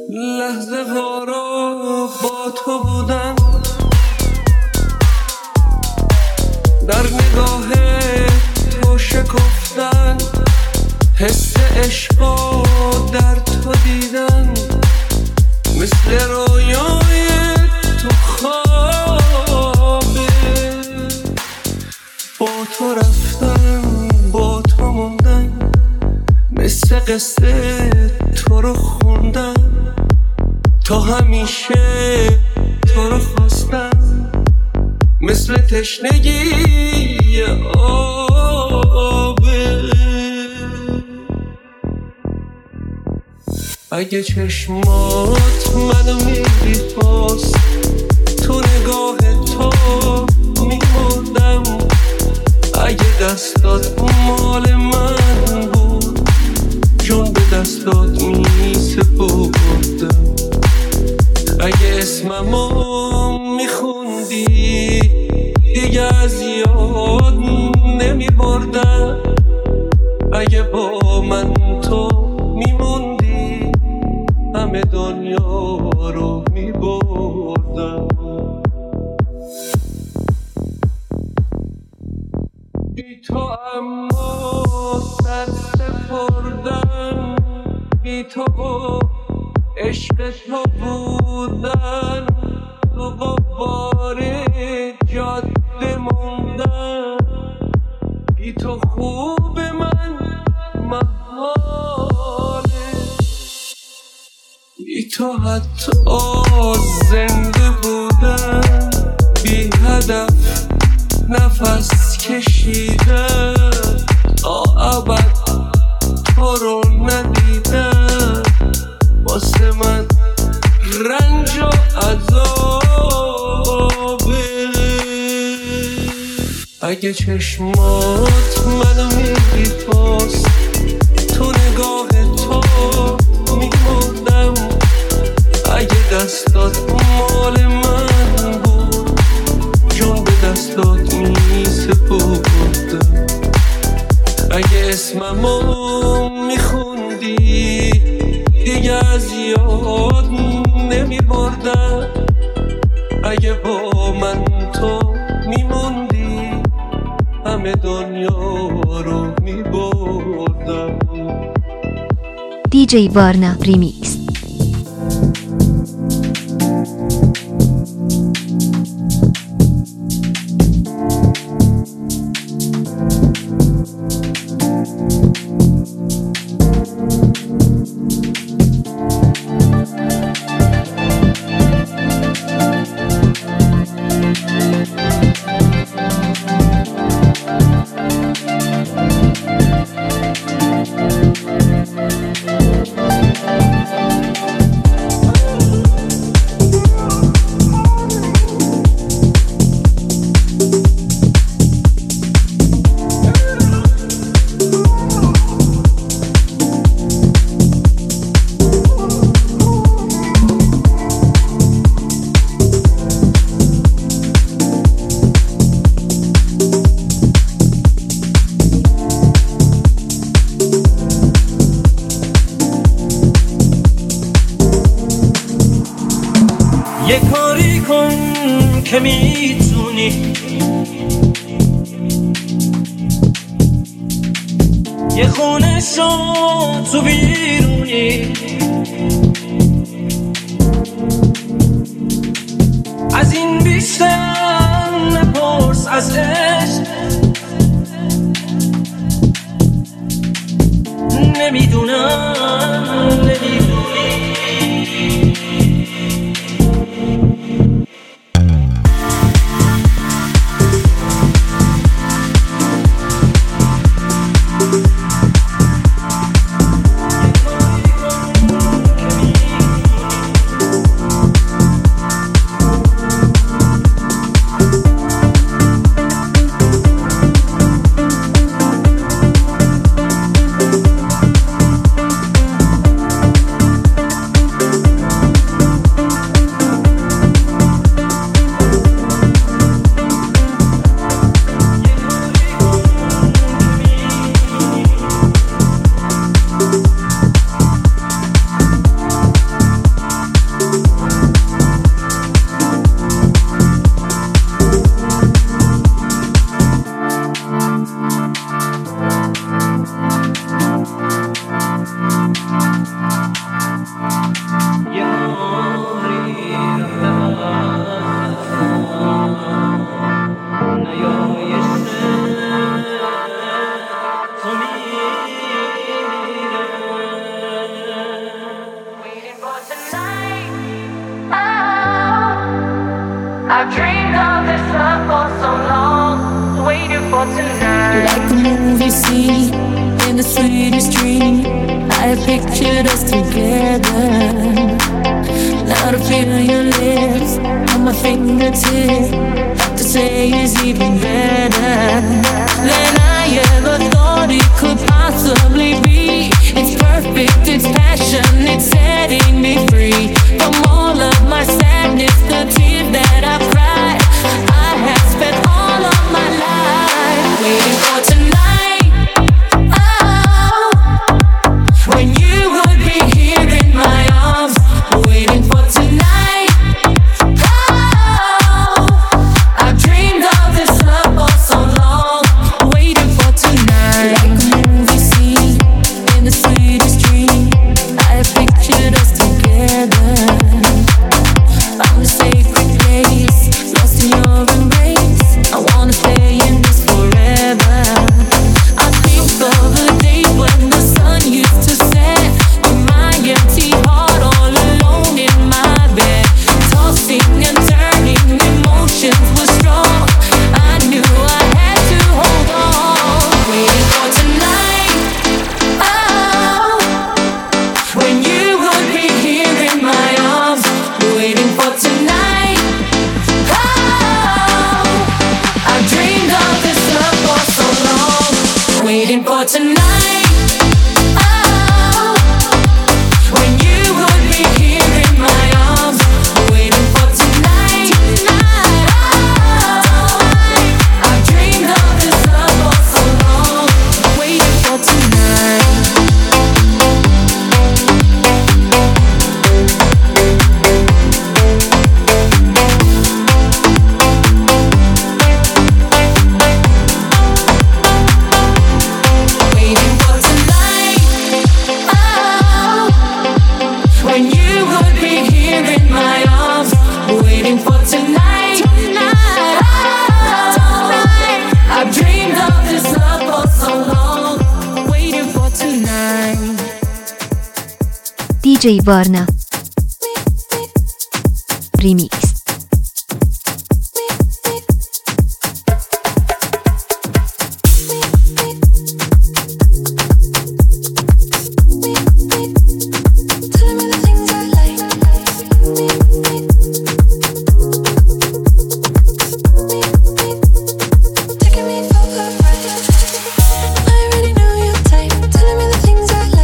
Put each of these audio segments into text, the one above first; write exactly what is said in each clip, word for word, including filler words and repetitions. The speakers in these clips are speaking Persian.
لحظه هارا با تو بودن، در نگاه تو شکفتن، حس عشقا در تو دیدن، مثل رویای تو خوابه. با تو رفتن با تو موندن، مثل قصه تو رو خوندن، تا همیشه تو رو خواستن، مثل تشنگی آبه. اگه چشمات منو می‌خواست، تو نگاه تو می‌مردم، اگه دستات مال من بود، جون به دستات می‌سپردم. اگه اسممو میخوندی دیگه از یاد نمیبردم، اگه با من تو میموندی همه دنیا رو میبردم. بی تو اما سر سپردن، بی تو عشق تو بودن، تو غبار جاده موندن، بی تو خوب من محاله، بی تو حتی زنده بودن، بی هدف نفس کشیدن، تا ابد تو رو ندیدن، واسه من رنج و عذابه. اگه چشمات منو می‌خواست، تو نگاه تو می‌مردم، اگه دستات مال من بود، جون به دستات می‌سپردم. اگه اسممو میخوندی دیگه از یاد نمیبردم، اگه با من تو میموندی همه دنیا رو میبردم. دی جی وارنا ریمیکس. یه کاری کن که میتونی، یه خونه شو تو بیرونی، از این بیشتر نپرس از عشق، نمیدونم نمیدونی. dreamed of this love for so long, waiting for tonight. Like a movie scene in the sweetest dream, I pictured us together. Now to feel your lips on my fingertips, to say is even better than I ever thought it could possibly be. It's perfect, it's passion, it's setting me free from all of my sadness, the tears that I've cried. I have spent all of my life waiting for tonight. Oh, when you would be here in my arms, waiting for tonight. Oh, I've dreamed of this love for so long, waiting for tonight. Like a movie scene in the sweetest dream, I pictured us together. Found a sacred place, lost in your embrace. I wanna stay in this forever. I think of the days when the sun used to set, with my empty heart all alone in my bed, tossing and turning, emotions were strong. I knew I had to hold on, waiting for tonight. Oh, when you would be here in my arms, waiting for tonight. Oh, I dreamed of this love for so long, waiting for tonight. Oh, when you would be here in my arms, waiting for tonight. Oh, I dreamed of this love for so long, waiting for tonight. Waiting for tonight. Oh, when you would be here in my arms, waiting for tonight. Oh, I've dreamed of this love for so long, waiting for tonight. D J Varna Remix.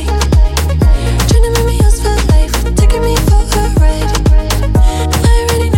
Trying to make me yours for life, taking me for a ride. I already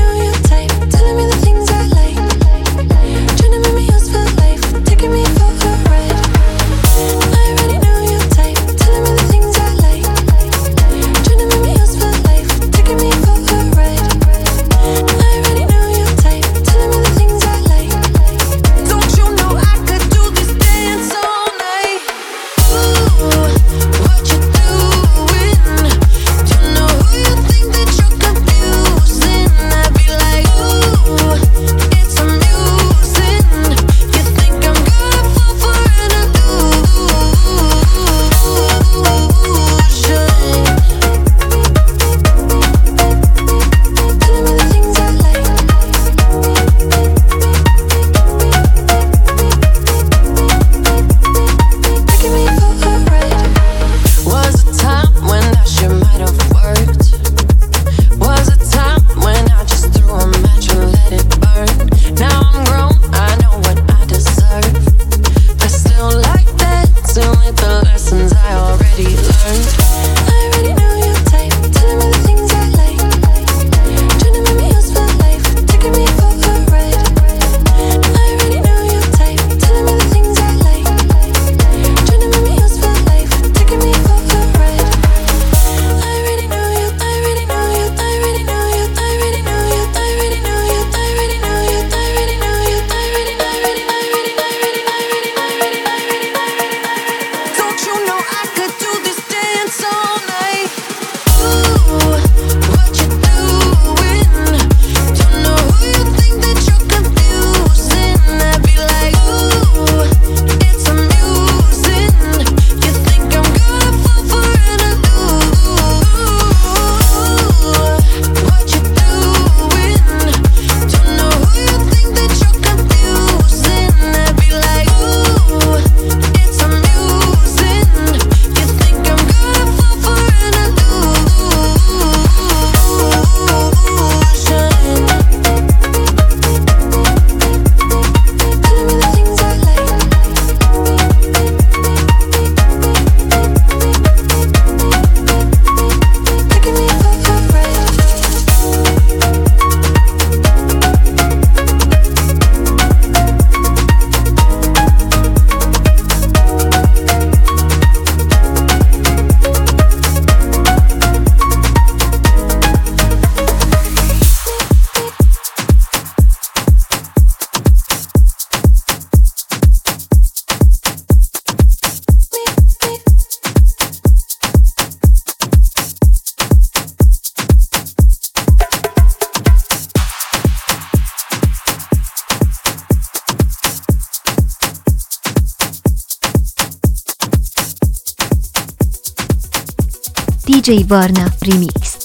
دیجی وارنا ریمیکس.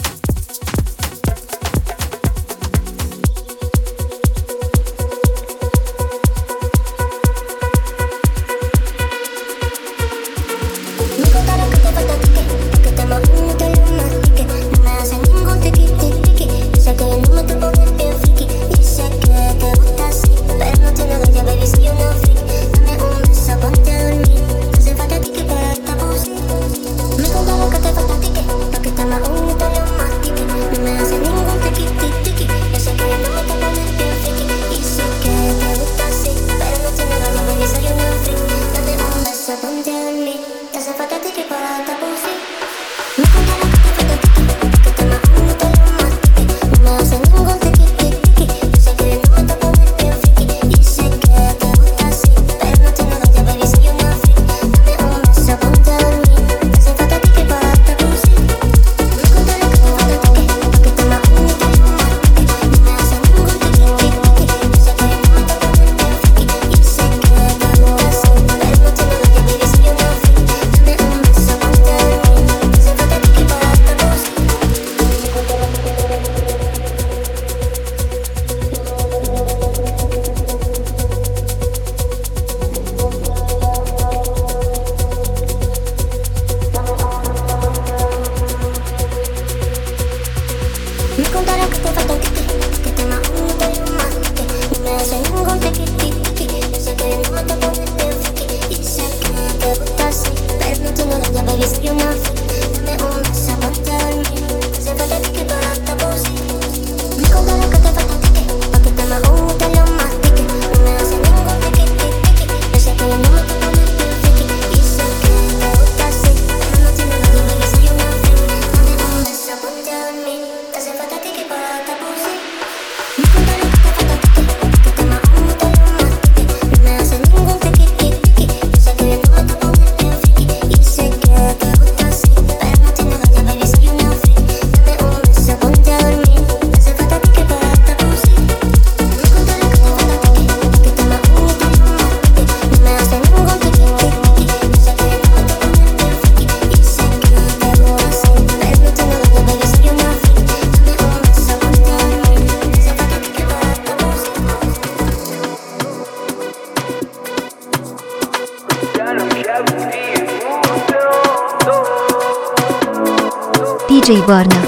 دیجی وارنا.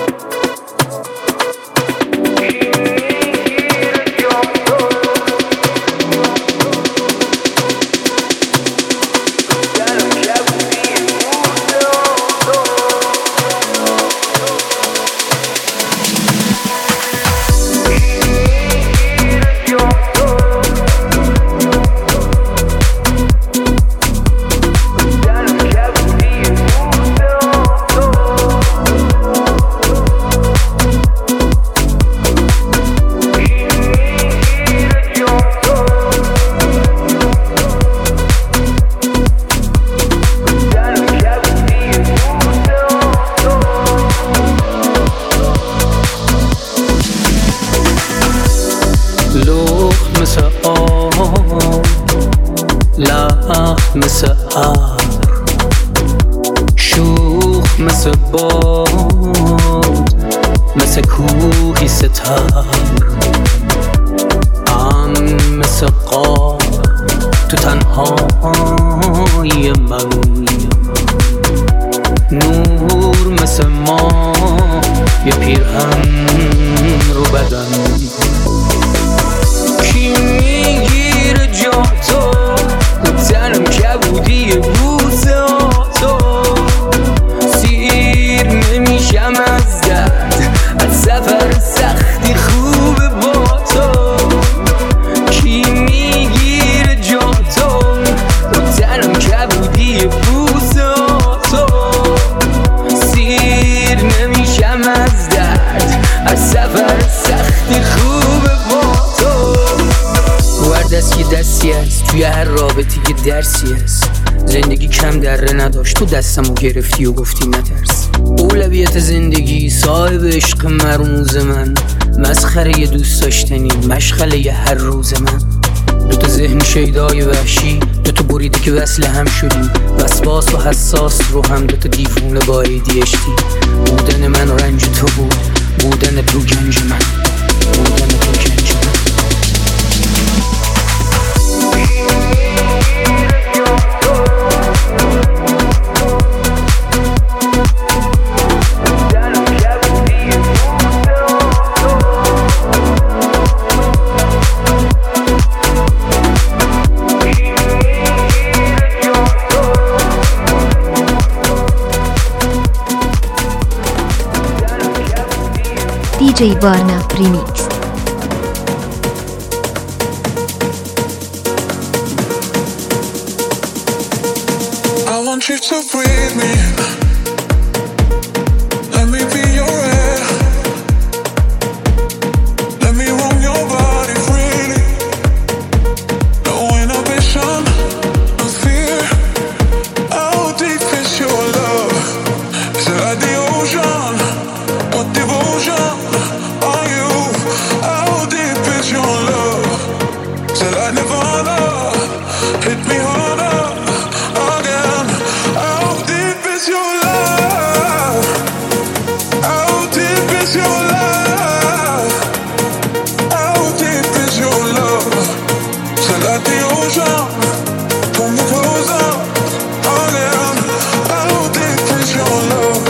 مثل آر شوخ مثل باد مثل کوهی ستار ام مثل قار تو تنهای من نور مثل ما یه پیرهن رو بدن کی میگیره جا تو تنم کبودی روزا تو سیر نمیشم از درد از سفر سختی خوبه با تو کی میگیره جا تو تنم کبودی روزا تو سیر نمیشم از درد از سفر سختی خوبه با تو دست یه دستی هست توی هر رابطه یه درسی هست زندگی کم دره نداشت تو دستمو گرفتی و گفتی نترس اولویت زندگی صاحب عشق مرموز من مسخره یه دوست داشتنی مشغله یه هر روز من دوتا ذهن شیدای وحشی، دوتا بریده که وصل هم شدیم، وسواس و حساس رو هم دوتا دیوونه با ای دی اچ دی. بودن من و رنج تو بود، بودن تو گنج من، بودن تو گنج من. دی جی Varna Remix. I want you to breathe me. Let me be your air. Let me roam your body freely. No inhibition, no fear. How deep is your love? Is it like the ocean? What devotion are you? How deep is your love? Is it like Nirvana? Hit me harder again. How deep is your love? How deep is your love? How deep is your love? Is it like the ocean? Pull me closer again. How deep is your love?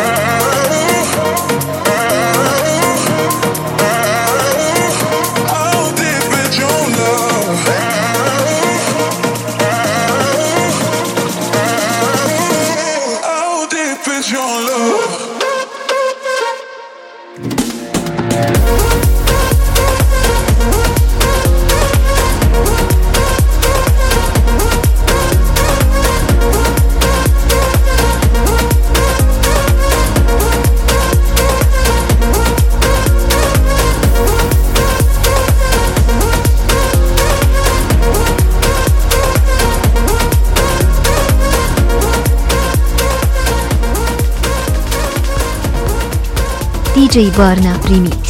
دی جی Varna Remix.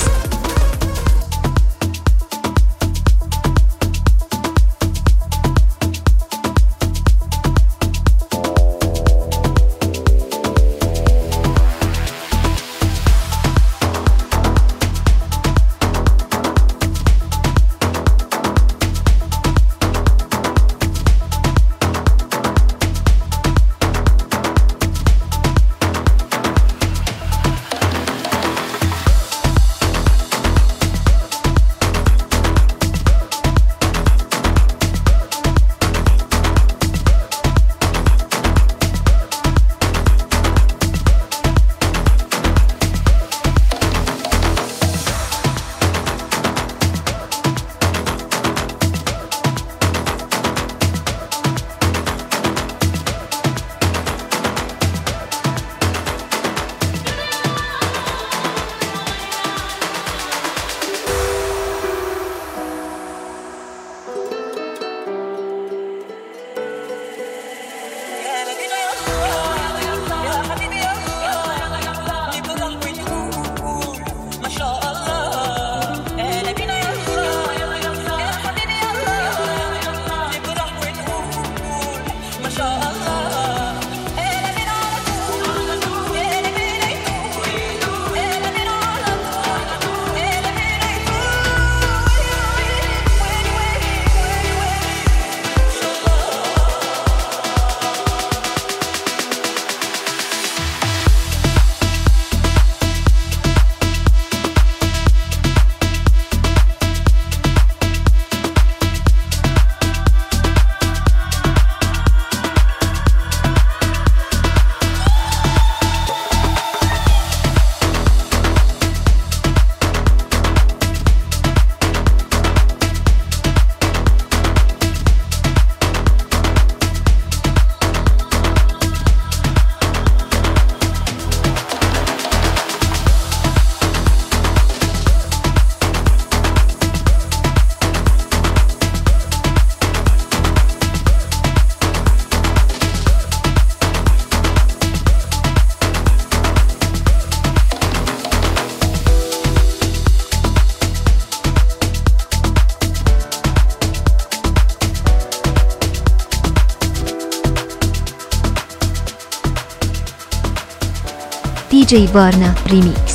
D J Varna Remix.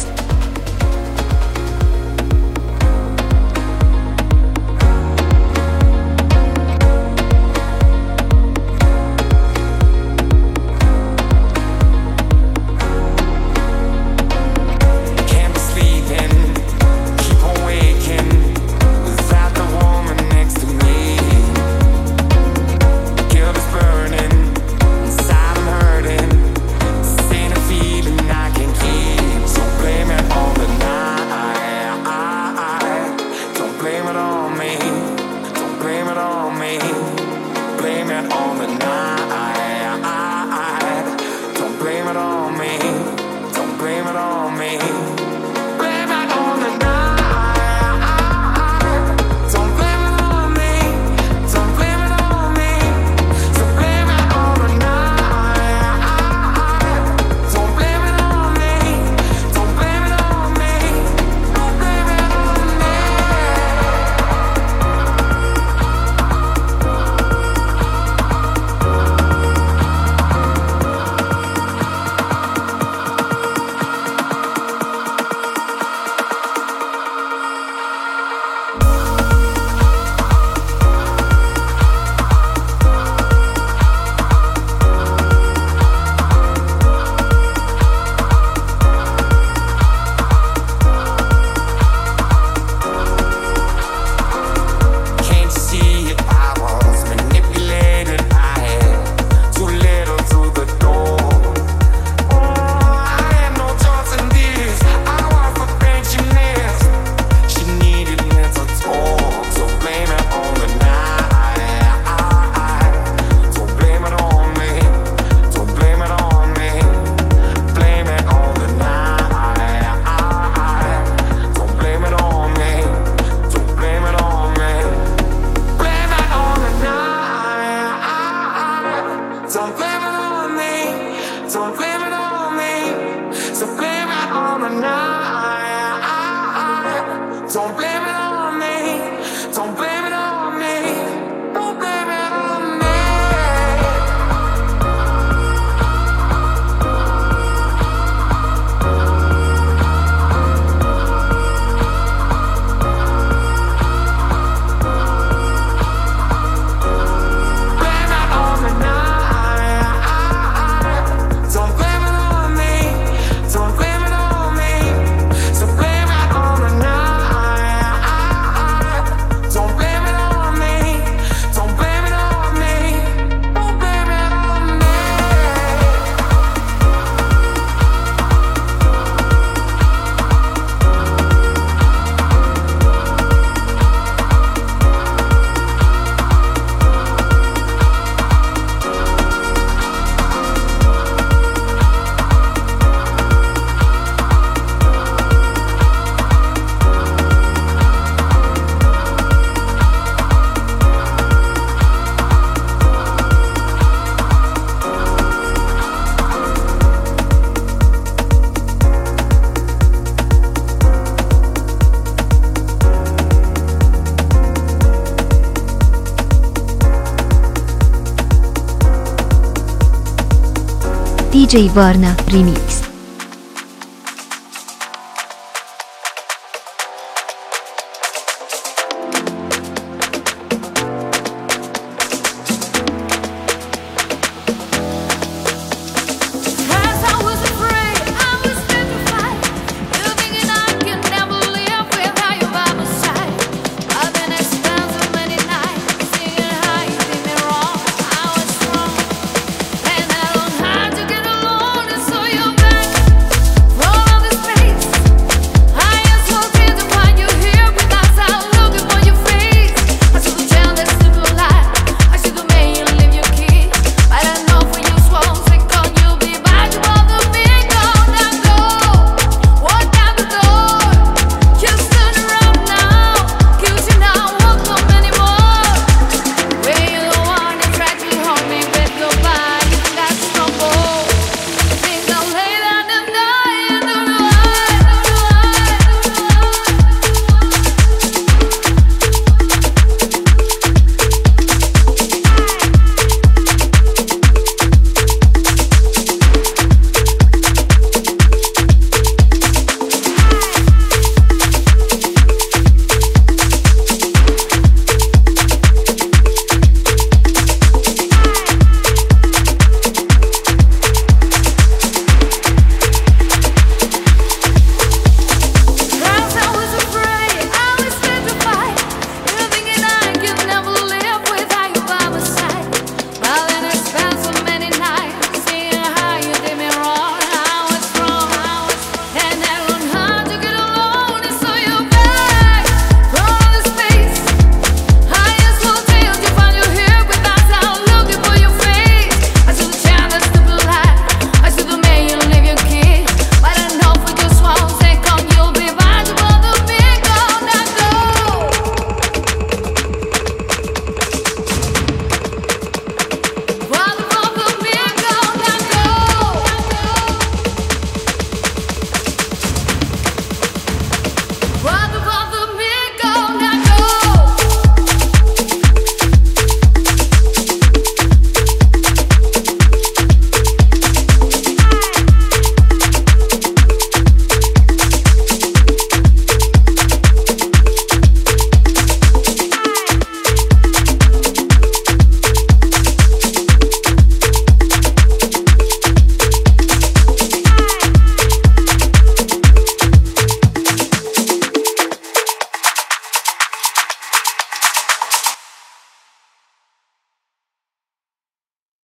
D J Varna Remix.